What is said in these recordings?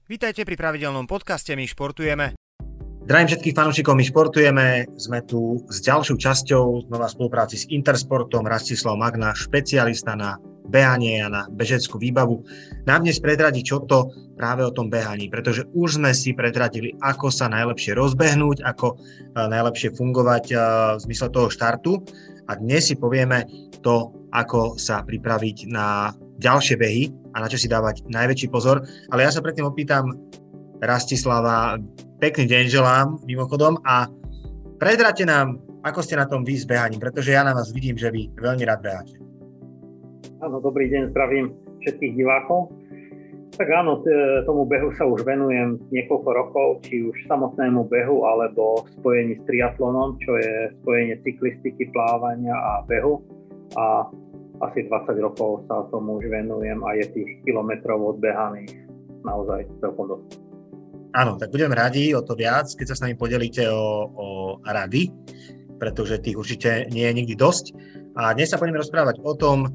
Vítajte pri pravidelnom podcaste My športujeme. Zdravím všetkých fanúšikov, My športujeme. Sme tu s ďalšou časťou znova v spolupráci s Intersportom. Rastislav Magna, špecialista na behanie a na bežeckú výbavu. Nám dnes predradí čo to práve o tom behaní, pretože už sme si predradili, ako sa najlepšie rozbehnúť, ako najlepšie fungovať v zmysle toho štartu. A dnes si povieme to, ako sa pripraviť na ďalšie behy a na čo si dávať najväčší pozor. Ale ja sa predtým opýtam Rastislava, pekný deň želám mimochodom a predráte nám, ako ste na tom vy s behaním, pretože ja na vás vidím, že vy veľmi rád beháte. Áno, dobrý deň, zdravím všetkých divákov. Tak áno, tomu behu sa už venujem niekoľko rokov, či už samotnému behu, alebo spojení s triatlonom, čo je spojenie cyklistiky, plávania a behu. A asi 20 rokov sa tomu už venujem a je tých kilometrov odbehaných naozaj celkom dosť. Áno, tak budem radi o to viac, keď sa s nami podelíte o rady, pretože tých určite nie je nikdy dosť. A dnes sa budeme rozprávať o tom,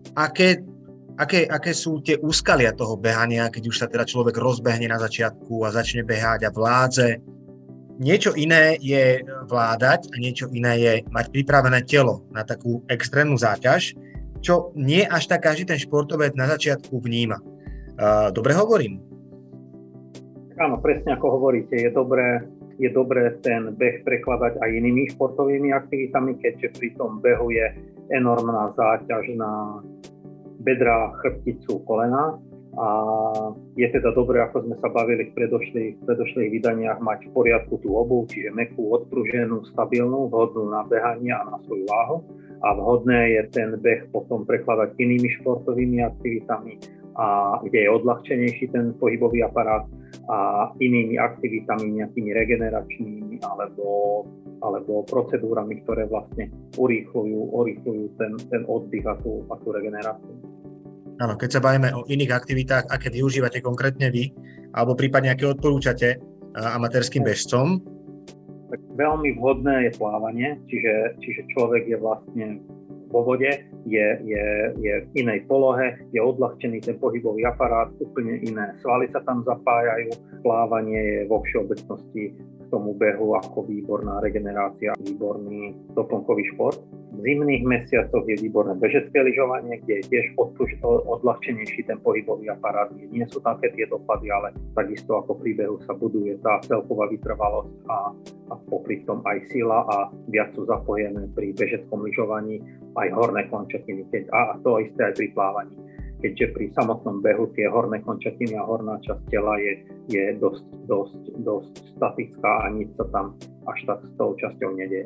aké sú tie úskalia toho behania, keď už sa teda človek rozbehne na začiatku a začne behať a vládze. Niečo iné je vládať a niečo iné je mať pripravené telo na takú extrémnu záťaž, čo nie až tak každý ten športovec na začiatku vníma. Dobre hovorím? Áno, presne ako hovoríte, je dobré ten beh prekladať aj inými športovými aktivitami, keďže pri tom behu je enormná záťaž na bedrá, chrbticu, kolena a je teda dobré, ako sme sa bavili v predošlých vydaniach, mať v poriadku tú obuv, čiže mäkkú, odpruženú, stabilnú, vhodnú na behanie a na svoju váhu a vhodné je ten beh potom prekladať inými športovými aktivitami, a kde je odľahčenejší ten pohybový aparát a inými aktivitami, nejakými regeneračnými alebo procedúrami, ktoré vlastne urýchľujú ten oddych a tú regeneráciu. Áno, keď sa bavíme o iných aktivitách, aké využívate konkrétne vy, alebo prípadne aké odporúčate amatérskym bežcom? Tak veľmi vhodné je plávanie, čiže človek je vlastne vo vode, je v inej polohe, je odľahčený ten pohybový aparát, úplne iné svaly sa tam zapájajú. Plávanie je vo všeobecnosti k tomu behu ako výborná regenerácia, výborný doplnkový šport. V zimných mesiacoch je výborné bežecké lyžovanie, kde je tiež odľahčenejší ten pohybový aparát. Nie sú také tie dopady, ale takisto ako pri behu sa buduje tá celková vytrvalosť a popri tom aj sila a viac sú zapojené pri bežeckom lyžovaní aj horné končatiny, a to isté aj pri plávaní. Keďže pri samotnom behu tie horné končatiny a horná časť tela je dosť statická a nič sa tam až tak s tou časťou nedieje.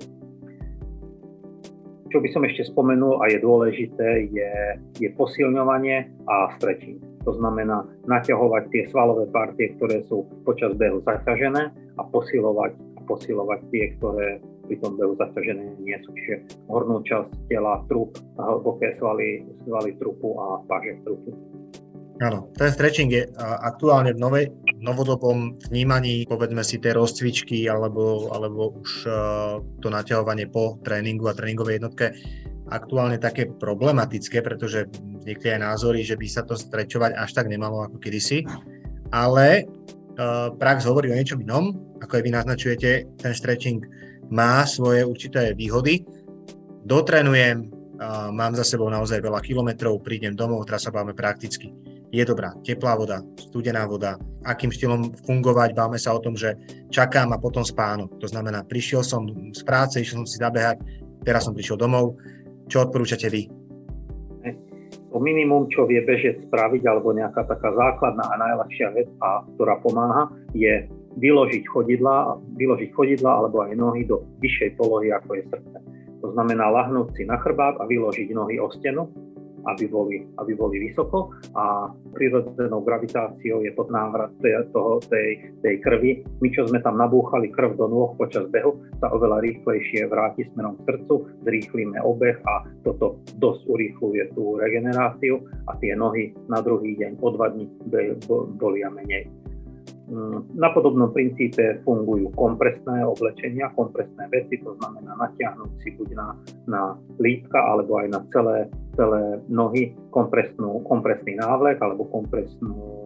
Čo by som ešte spomenul a je dôležité, je posilňovanie a stretching. To znamená naťahovať tie svalové partie, ktoré sú počas behu zaťažené a posilovať tie, ktoré pri tom behu zaťažené nie sú. Čiže hornú časť tela, trup, hlboké svaly trupu a paže trupu. Áno, ten stretching je aktuálne v novodobom vnímaní, povedzme si tie rozcvičky alebo už to naťahovanie po tréningu a tréningovej jednotke aktuálne také problematické, pretože vznikli aj názory, že by sa to stretchovať až tak nemalo ako kedysi, ale prax hovorí o niečom inom, ako aj vy naznačujete, ten stretching má svoje určité výhody. Dotrénujem, mám za sebou naozaj veľa kilometrov, prídem domov, teraz sa bavíme prakticky. Je dobrá teplá voda, studená voda, akým štýlom fungovať, bavme sa o tom, že čakám a potom spánok. To znamená, prišiel som z práce, išiel som si zabehať, teraz som prišiel domov. Čo odporúčate vy? To minimum, čo vie bežec spraviť, alebo nejaká taká základná a najľahšia vec, ktorá pomáha, je vyložiť chodidla alebo aj nohy do vyššej polohy, ako je srdce. To znamená lahnúť si na chrbát a vyložiť nohy o stenu, aby boli vysoko a prirodzenou gravitáciou je pod návrat tej krvi. My, čo sme tam nabúchali krv do nôh počas behu, sa oveľa rýchlejšie vráti smerom k srdcu, zrýchlime obeh a toto dosť urýchľuje tú regeneráciu a tie nohy na druhý deň o 2 dní bolia menej. Na podobnom princípe fungujú kompresné oblečenia, kompresné veci, to znamená natiahnuť si buď na lítka alebo aj na celé nohy kompresný návlek alebo kompresnú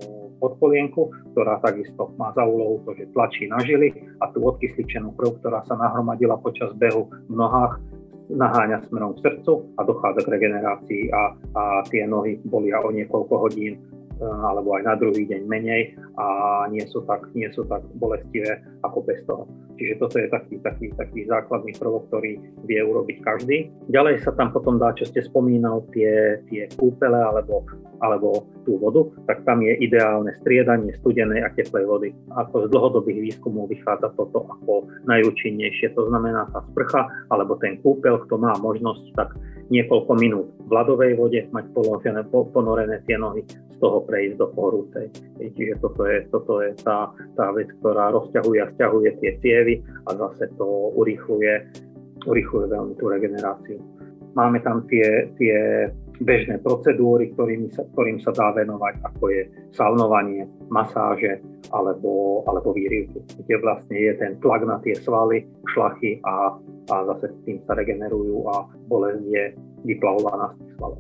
podkolienku, ktorá takisto má za úlohu to, že tlačí na žily a tú odkysličenú krv, ktorá sa nahromadila počas behu v nohách, naháňa smerom k srdcu a dochádza k regenerácii a tie nohy bolia o niekoľko hodín alebo aj na druhý deň menej a nie sú tak bolestivé ako bez toho. Čiže toto je taký základný prvok, ktorý vie urobiť každý. Ďalej sa tam potom dá, čo ste spomínal, tie kúpele alebo tú vodu, tak tam je ideálne striedanie studenej a teplej vody. Ako z dlhodobých výskumov vychádza toto ako najúčinnejšie. To znamená tá sprcha alebo ten kúpel, kto má možnosť, tak niekoľko minút v ľadovej vode mať ponorené tie nohy, z toho prejsť do horúcej. Čiže toto je tá vec, ktorá rozťahuje a sťahuje tie cievy a zase to urýchľuje veľmi tú regeneráciu. Máme tam tie bežné procedúry, ktorým sa dá venovať, ako je saunovanie, masáže alebo výrivky, kde vlastne je ten tlak na tie svaly, šlachy a zase tým sa regenerujú a bolesť je vyplavovaná z tých svalov.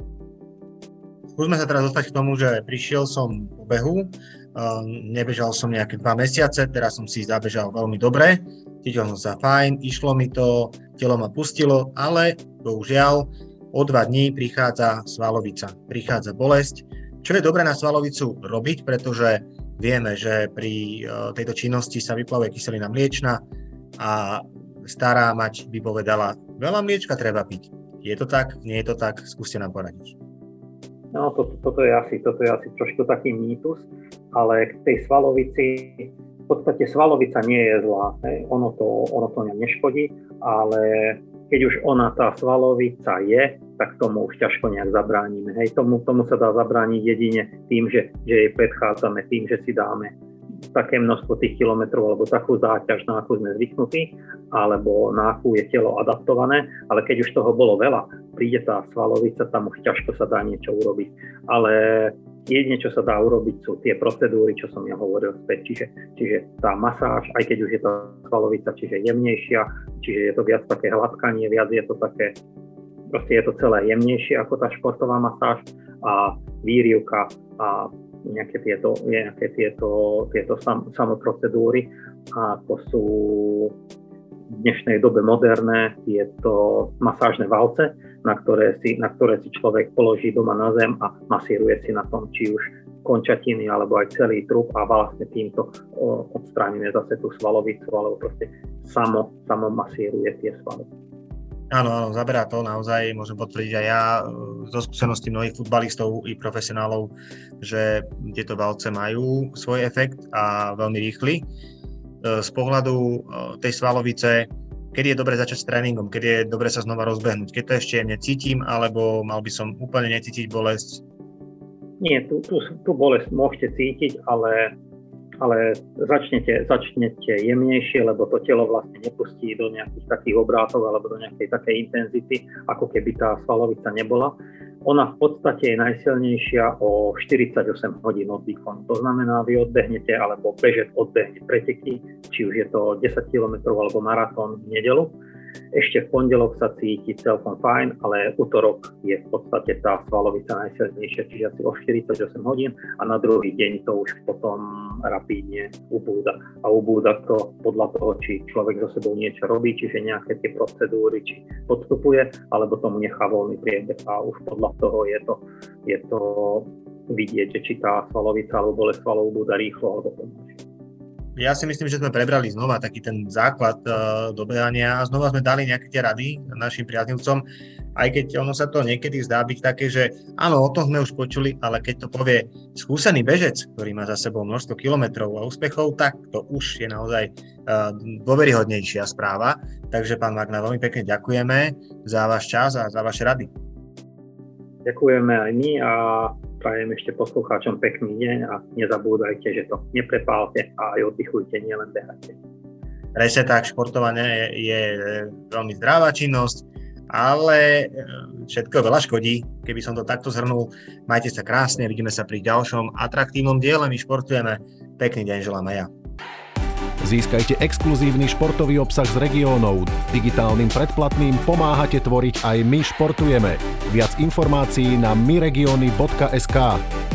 Skúsme sa teraz dostať k tomu, že prišiel som po behu, nebežal som nejaké 2 mesiace, teraz som si zabežal veľmi dobre, cítil som sa fajn, išlo mi to, telo ma pustilo, ale bohužiaľ o 2 dní prichádza svalovica, prichádza bolesť. Čo je dobré na svalovicu robiť, pretože vieme, že pri tejto činnosti sa vyplavuje kyselina mliečna a stará mať by povedala, veľa mliečka treba piť. Je to tak? Nie je to tak? Skúste nám poradiť. No, toto je asi trošku taký mýtus, ale k tej svalovici, v podstate svalovica nie je zlá, ono to neškodí, ale keď už tá svalovica je, tak tomu už ťažko nejak zabránime. Tomu sa dá zabrániť jedine tým, že jej predchádzame, tým, že si dáme také množstvo tých kilometrov alebo takú záťaž, na akú sme zvyknutí, alebo na akú je telo adaptované, ale keď už toho bolo veľa, príde tá svalovica, tam už ťažko sa dá niečo urobiť. Ale jedine, čo sa dá urobiť, sú tie procedúry, čo som ja hovoril späť, čiže tá masáž, aj keď už je tá svalovica, čiže jemnejšia, čiže je to viac také hladkanie, viac je to také, proste je to celé jemnejšie ako tá športová masáž a výrivka a nejaké tieto samoprocedúry, ako sú v dnešnej dobe moderné tieto masážne valce, na ktoré si človek položí doma na zem a masíruje si na tom, či už končatiny alebo aj celý trup a vlastne týmto odstránime zase tú svalovicu alebo proste samo masíruje tie svaly. Áno, zaberá to naozaj, môžem potvrdiť aj ja zo skúseností mnohých futbalistov i profesionálov, že tieto valce majú svoj efekt a veľmi rýchly. Z pohľadu tej svalovice, kedy je dobre začať s tréningom, kedy je dobre sa znova rozbehnúť, keď to ešte necítim, alebo mal by som úplne necítiť bolesť? Nie, tú bolesť môžete cítiť, ale začnete jemnejšie, lebo to telo vlastne nepustí do nejakých takých obrátov alebo do nejakej takej intenzity, ako keby tá svalovica nebola. Ona v podstate je najsilnejšia o 48 hodín od výkonu. To znamená, vy odbehnete alebo bežec odbehne preteky, či už je to 10 km alebo maratón v nedeľu. Ešte v pondelok sa cíti celkom fajn, ale útorok je v podstate tá svalovica najsilnejšia, čiže asi o 48 hodín a na druhý deň to už potom rapídne ubúda. A ubúda to podľa toho, či človek so sebou niečo robí, čiže nejaké tie procedúry, či podstupuje, alebo tomu nechá voľný priebeh a už podľa toho je to vidieť, či tá svalovica alebo bolesť svalov ubúda rýchlo alebo pomalšie. Ja si myslím, že sme prebrali znova taký ten základ do behania a znova sme dali nejaké tie rady našim priaznivcom, aj keď ono sa to niekedy zdá byť také, že áno, o tom sme už počuli, ale keď to povie skúsený bežec, ktorý má za sebou množstvo kilometrov a úspechov, tak to už je naozaj dôveryhodnejšia správa. Takže pán Magna, veľmi pekne ďakujeme za váš čas a za vaše rady. Ďakujeme aj my a prajem ešte poslucháčom pekný deň a nezabúdajte, že to neprepálte a aj oddychujte, nielen behajte. Presne tak, športovanie je veľmi zdravá činnosť, ale všetko veľa škodí. Keby som to takto zhrnul, majte sa krásne, vidíme sa pri ďalšom atraktívnom diele, my športujeme. Pekný deň želám aj ja. Získajte exkluzívny športový obsah z regiónov. Digitálnym predplatným pomáhate tvoriť aj My športujeme. Viac informácií na myregiony.sk.